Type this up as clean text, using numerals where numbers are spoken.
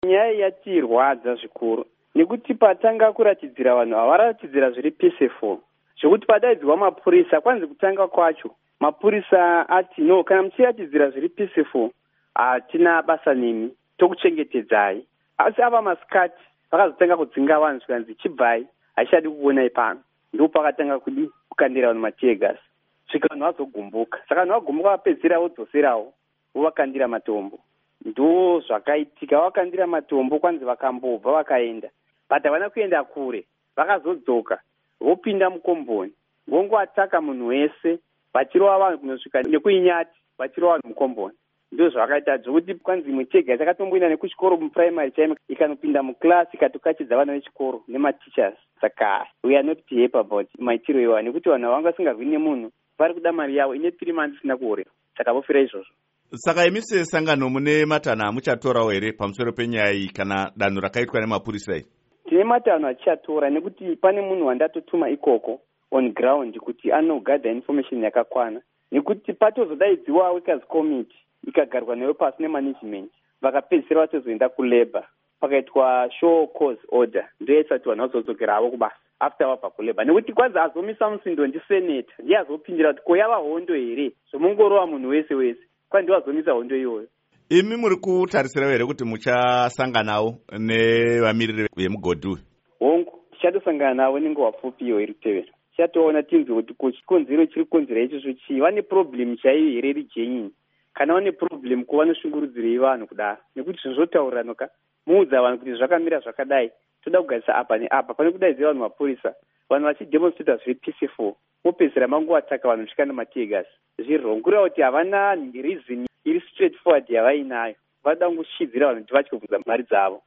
Nyaya yatirwadza zvikuru nekuti patanga kuratidzira vanhu havaratidzira zviri peaceful zvokuti padaidzwa mapurisa kwanzi kutanga kwacho mapurisa ati no, kana muchiratidzira zviri peaceful hatina basa nemi tokuchengetedzai. Asi ava masikati vakazotanga kudzinga vanhu zvikanzi chibvai haichadi kuonai pano, ndo pakatanga kukandira vanhu mategas svika vanhu vazogumbuka. Saka vanhu vagumbuka vapedzisira vodzoserawo vovakandira matombo. Ndo zvakaitika, vakandira matombo kwanzi vakambobva vakaenda, but havana kuenda kure, vakazodzoka vopinda mukomboni vongoataka munhu wese vachirova vanhu kunosvika nekuinyati vachirova vanhu mukomboni. Ndo zvakaita zvokuti kwanzi imwe chega takatomboenda nekuchikoro mupuraimary chaimo ikanopinda muklasi ikatokachidza vana vechikoro nematichers. Saka we are not happy about maitiro iwayo nekuti vanhu vanga vasingarwi nemunhu vari kuda mari yavo ine 3 months isina kuorerwa, saka vofira izvozvo. Saka imi sesangano mune matanho amuchatorawo here pamusoro penyaya iyi kana danho rakaitwa nemapurisa iyi? Tine matanho achichatora nekuti pane munhu wandatotuma ikoko on ground kuti anogadha information yakakwana, nekuti patozodaidziwa workers committee ikagarwa newe pasi nemanagement vakapedzisira vachizoenda kulabor pakaitwa show cause order ndoisati vanhu vazodzokera havo kubasa after vabva kulabor, nekuti kwanzi azomisa musindo ndiseneta ndiye azopindira kuti ko yava hondo here zvomongorova munhu wese wese kwandi wazomisa hondo iyoyo. Imi muri kutarisirawo here kuti muchasanganawo nevamiriri vemugodhi uyu? Hongu tichatosangana navo nenguva pfupi iyo iri kutevera, tichatoona tinzwe kuti chikonzero chiri kukonzera ichocho chii, vane problem chaiyo here rijenyi, kana vane problem kuvanoshingurudzirei vanhu kudaro, nekuti zvozotaurirano ka muudza vanhu kuti zvakamira zvakadai toda kugarisa apa neapa, pane kudaidzira vanhu mapurisa vanhu vachidemonstrata zviri peaceful mopedzisira mangoataka vanhu svika nemategas zviri wrong, kureva kuti havana reason iri straight forward yavainayo, vada kungoshidzira vanhu kuti vatye kubvunza mari dzavo.